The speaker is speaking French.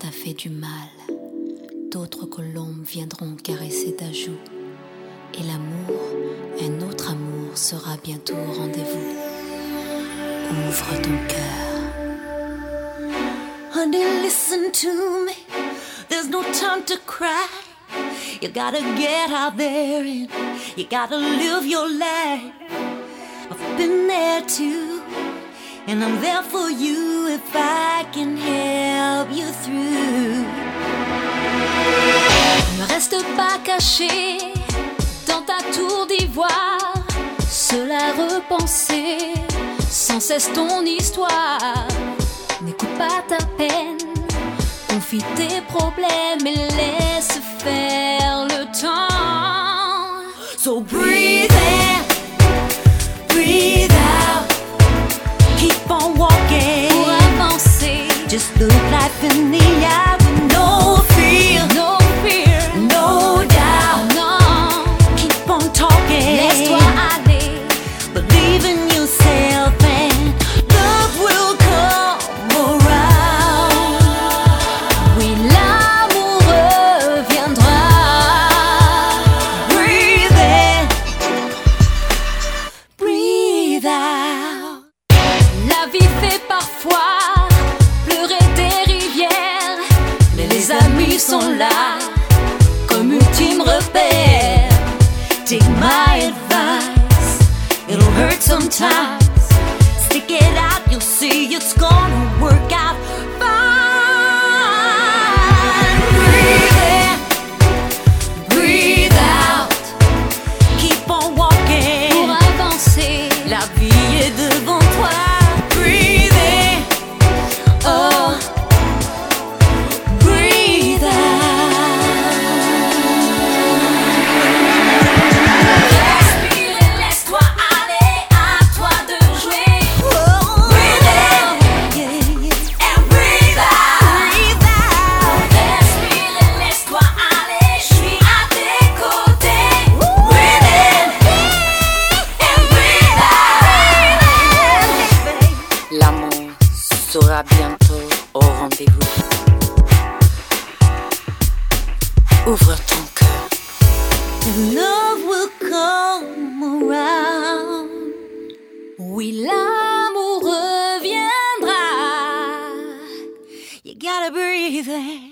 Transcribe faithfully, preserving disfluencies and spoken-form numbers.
t'a fait du mal, d'autres colombes viendront caresser ta joue. Et l'amour, un autre amour, sera bientôt au rendez-vous. Ouvre ton cœur. Honey, listen to me. There's no time to cry. You gotta get out there and you gotta live your life. I've been there too, and I'm there for you if I can help you through. Ne reste pas caché dans ta tour d'ivoire, seul à repenser sans cesse ton histoire. N'écoute pas ta peine, confie tes problèmes et laisse faire le temps. So breathe in, breathe out, keep on walking. Pour avancer, just look life in the eye with no fear, no fear, no doubt. non. Keep on talking, Laisse-toi aller, believe in yourself and love will come around. oui l'amour reviendra. Breathe in, breathe out. La vie fait parfois pleurer des rivières, mais les amis sont là comme ultime repère. Take my advice, it'll hurt sometimes. Stick it out, you'll see it's gonna work out fine. Breathe in, breathe out, keep on walking. Pour avancer, La vie est devant toi. Breathe in, oh, breathe out. respire et laisse-toi aller, à toi de jouer. Breathe in, yeah, yeah. And breathe out. Breathe out. Respire et laisse-toi aller, je suis à tes côtés. Breathe in, and breathe out. L'amour sera bientôt au rendez-vous. Ouvre ton cœur. And love will come around. Oui, l'amour reviendra. You gotta breathe in.